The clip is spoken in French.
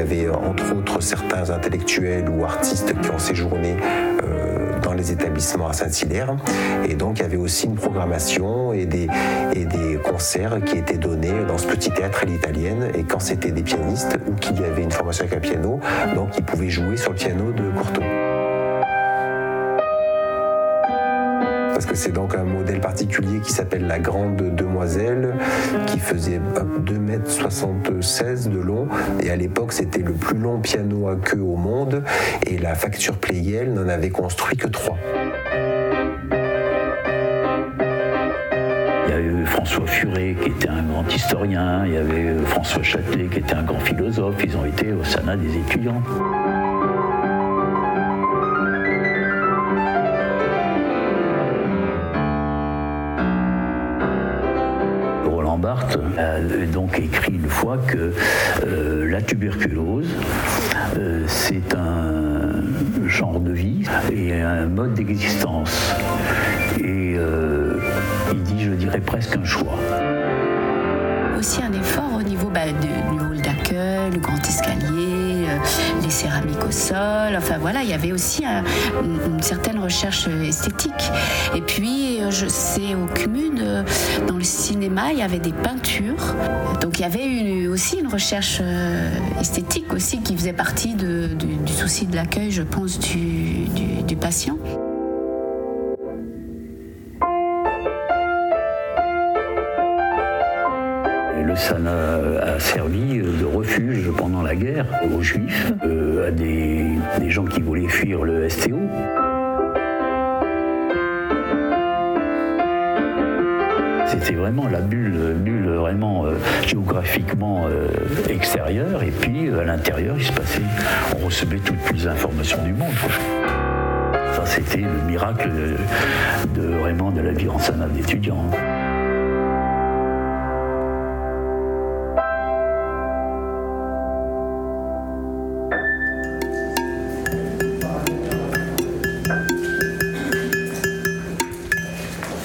avait entre autres certains intellectuels ou artistes qui ont séjourné dans les établissements à Saint-Hilaire. Et donc il y avait aussi une programmation et des concerts qui étaient donnés dans ce petit théâtre à l'italienne. Et quand c'était des pianistes ou qu'il y avait une formation avec un piano, donc ils pouvaient jouer sur le piano de Courtauld. Parce que c'est donc un modèle particulier qui s'appelle la Grande Demoiselle, qui faisait 2,76 m de long. Et à l'époque, c'était le plus long piano à queue au monde. Et la facture Pleyel n'en avait construit que 3. Il y avait François Furet, qui était un grand historien. Il y avait François Châtelet, qui était un grand philosophe. Ils ont été au Sénat des étudiants. Barthes a donc écrit une fois que la tuberculose, c'est un genre de vie et un mode d'existence. Et il dit, je dirais presque un choix. Aussi un effort au niveau du hall d'accueil, le grand escalier, les céramiques au sol. Enfin voilà, il y avait aussi une certaine recherche esthétique. Et puis, je sais, au CUMUD, dans le cinéma, il y avait des peintures. Donc il y avait aussi une recherche esthétique aussi qui faisait partie du souci de l'accueil, je pense, du patient. Le Sénat a servi de refuge pendant la guerre aux Juifs, à des gens qui voulaient fuir le STO. C'était vraiment la bulle vraiment géographiquement extérieure, et puis à l'intérieur, on recevait toutes les informations du monde, quoi. Ça, c'était le miracle vraiment de la vie en Sénat d'étudiants.